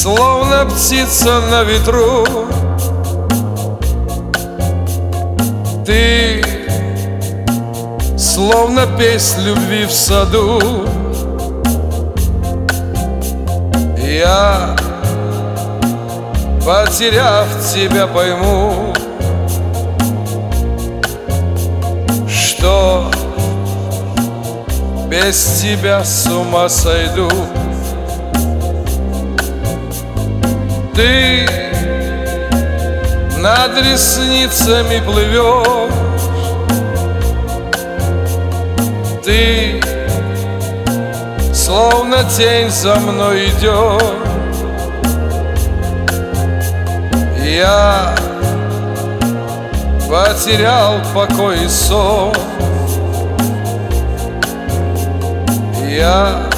словно птица на ветру. Ты словно песнь любви в саду. Я, потеряв тебя, пойму, что без тебя с ума сойду. Ты над ресницами плывешь, ты словно тень за мной идешь. Я потерял покой и сон. Я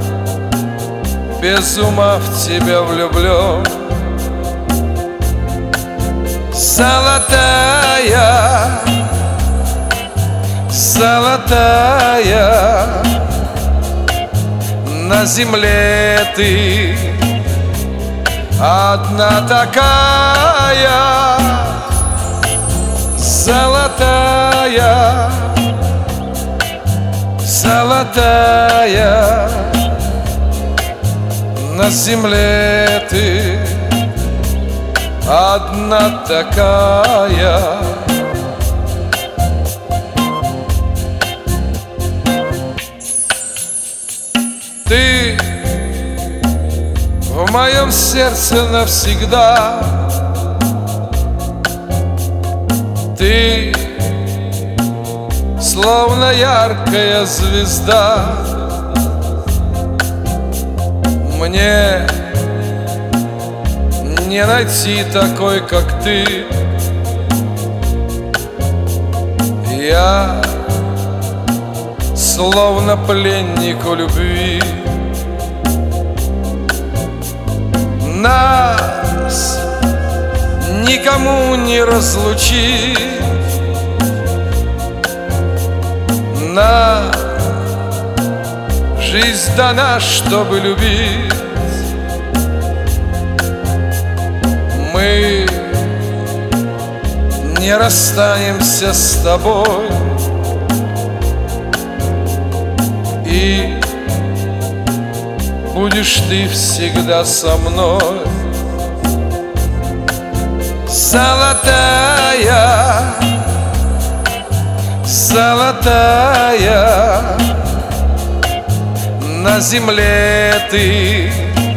без ума в тебя влюблен. Золотая, золотая, на земле ты одна такая. Золотая, золотая, на земле ты одна такая. Ты в моем сердце навсегда. Ты словно яркая звезда. Мне не найти такой, как ты. Я словно пленник у любви. Нас никому не разлучить. На жизнь дана, чтобы любить. Мы не расстанемся с тобой. И будешь ты всегда со мной. Золотая, золотая, на земле ты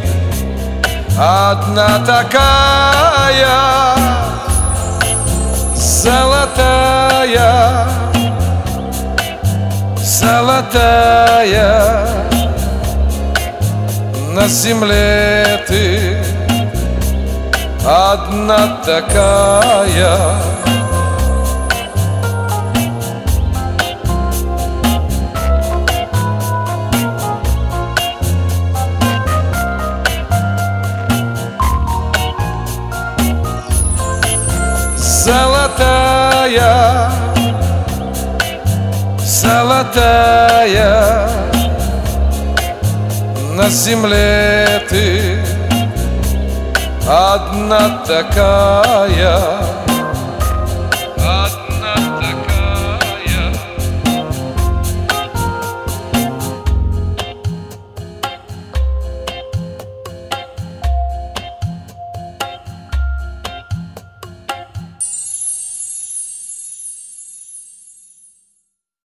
одна такая. Золотая, золотая, на земле ты одна такая. Золотая, золотая, на земле ты одна такая.